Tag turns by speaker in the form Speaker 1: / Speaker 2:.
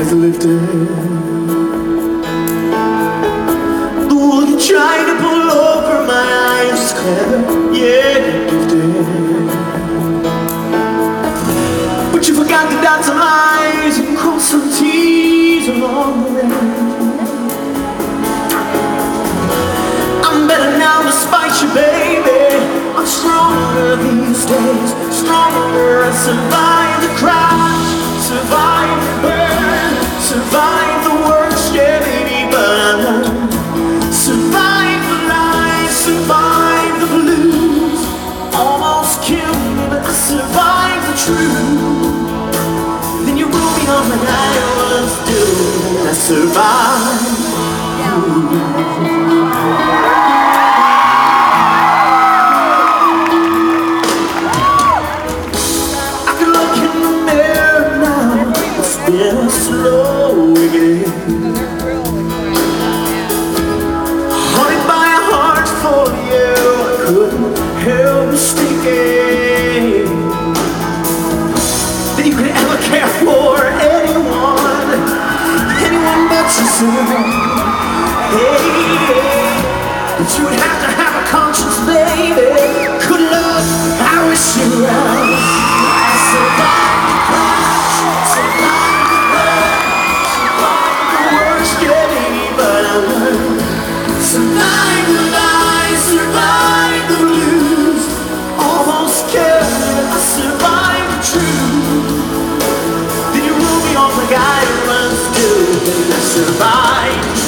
Speaker 1: eyes lifted. The wool you tried to pull over my eyes is clever, yeah, you're gifted. But you forgot to dot some I's and cross some T's along the way. I'm better now despite you, baby. I'm stronger these days, stronger. I survived the crash, survived the burn, survived the worst, yeah, baby, but I learned. Survived the lies, survived the blues. Almost killed me, but I survived the truth. Then you ruled me on like I was doing, and I survived. Yeah, slow again. Haunted by a heart full of you, I couldn't help mistaking that you could ever care for anyone but yourself. Hey, but you would have to have a conscience, baby. Good luck, I wish you well. I survived the crash, survived the burn, survived the worst, yeah, baby, but I learned. Survived the lies, survived the blues. Almost killed me, but I survived the truth. Then you ruled me off like I was doing, and I survived.